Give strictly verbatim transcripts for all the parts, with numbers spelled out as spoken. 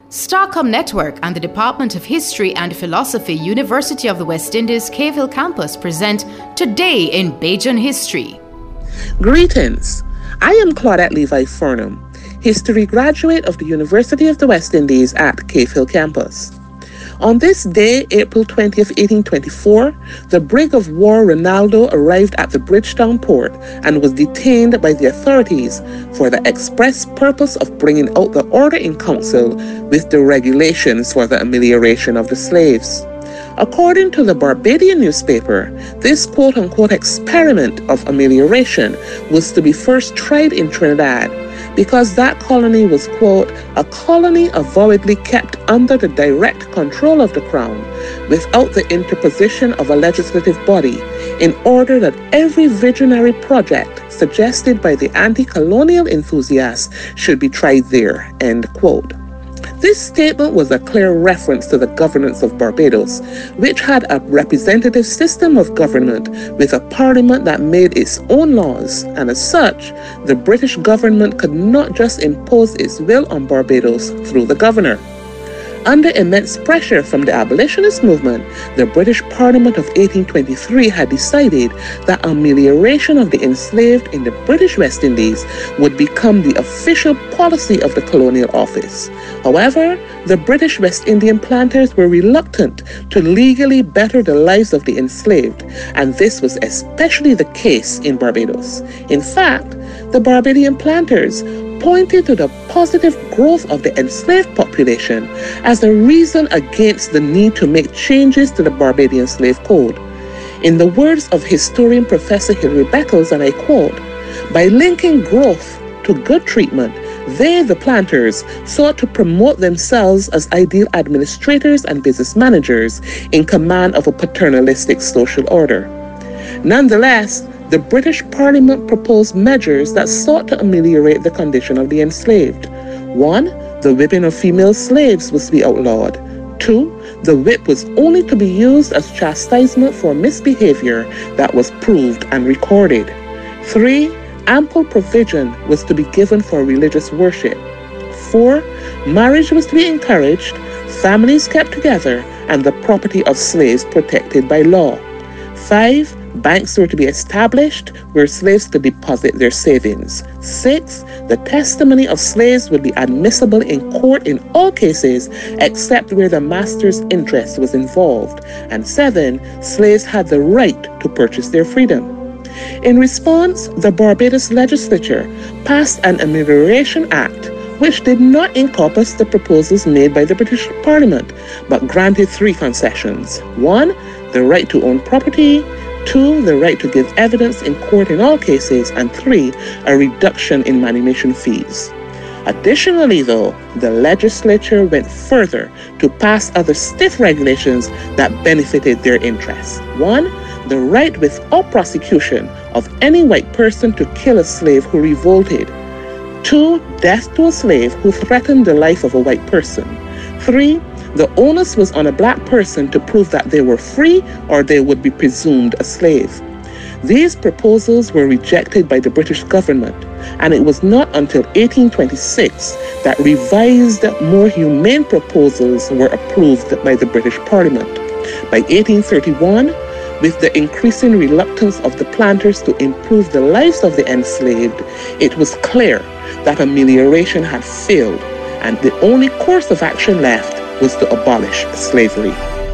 Starcom Network and the Department of History and Philosophy, University of the West Indies, Cave Campus present Today in Bajan History. Greetings. I am Claudette Levi Furnham, history graduate of the University of the West Indies at Cave Hill Campus. On this day, April twentieth, eighteen twenty-four, the brig of war Ronaldo arrived at the Bridgetown port and was detained by the authorities for the express purpose of bringing out the order in council with the regulations for the amelioration of the slaves. According to the Barbadian newspaper, this quote-unquote experiment of amelioration was to be first tried in Trinidad because that colony was, quote, a colony avowedly kept under the direct control of the Crown without the interposition of a legislative body in order that every visionary project suggested by the anti-colonial enthusiasts should be tried there, end quote. This statement was a clear reference to the governance of Barbados, which had a representative system of government with a parliament that made its own laws, and as such, the British government could not just impose its will on Barbados through the governor. Under immense pressure from the abolitionist movement, the British Parliament of eighteen twenty-three had decided that amelioration of the enslaved in the British West Indies would become the official policy of the colonial office. However, the British West Indian planters were reluctant to legally better the lives of the enslaved, and this was especially the case in Barbados. In fact, the Barbadian planters pointed to the positive growth of the enslaved population as a reason against the need to make changes to the Barbadian slave code. In the words of historian Professor Hilary Beckles, and I quote, by linking growth to good treatment, they, the planters, sought to promote themselves as ideal administrators and business managers in command of a paternalistic social order. Nonetheless, the British Parliament proposed measures that sought to ameliorate the condition of the enslaved. One, the whipping of female slaves was to be outlawed. Two, the whip was only to be used as chastisement for misbehavior that was proved and recorded. Three, ample provision was to be given for religious worship. Four, marriage was to be encouraged, families kept together, and the property of slaves protected by law. Five, banks were to be established where slaves could deposit their savings. Six, the testimony of slaves would be admissible in court in all cases except where the master's interest was involved. And seven, slaves had the right to purchase their freedom. In response, the Barbados legislature passed an Amelioration Act which did not encompass the proposals made by the British Parliament, but granted three concessions. One, the right to own property. Two, the right to give evidence in court in all cases. And three, a reduction in manumission fees. Additionally, though, the legislature went further to pass other stiff regulations that benefited their interests. One, the right without prosecution of any white person to kill a slave who revolted. Two, death to a slave who threatened the life of a white person. Three, the onus was on a black person to prove that they were free or they would be presumed a slave. These proposals were rejected by the British government, and it was not until eighteen twenty-six that revised, more humane proposals were approved by the British Parliament. By eighteen thirty-one, with the increasing reluctance of the planters to improve the lives of the enslaved, it was clear that amelioration had failed, and the only course of action left was to abolish slavery.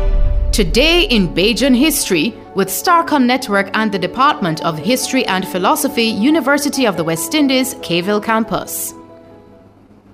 Today in Bajan History with Starcom Network and the Department of History and Philosophy, University of the West Indies, Cave Hill Campus.